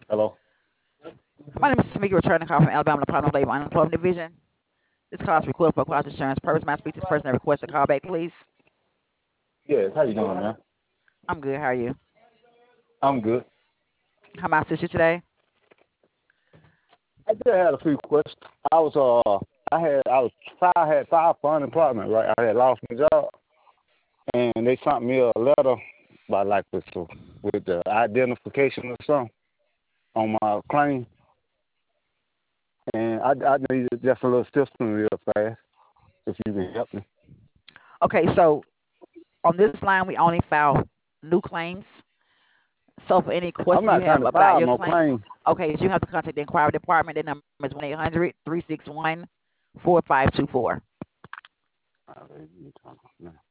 Hello. My name is Tamika, returning call from Alabama Department of Labor and Unemployment Division. This call is recorded for quality insurance purpose. May I speak to this person that requests a call back, please? Yes. How you doing, man? I'm good. How are you? I'm good. How may I assist you today? I just had a few questions. I was I had filed for unemployment, right? I had lost my job, and they sent me a letter by like with the identification or something on my claim, and I needed just a little assistance real fast if you can help me. Okay, so on this line, we only file new claims. So for any I'm questions you not trying have to about file your no claim, claim. okay, so you have to contact the inquiry department. Their number is 1-800-361-4524.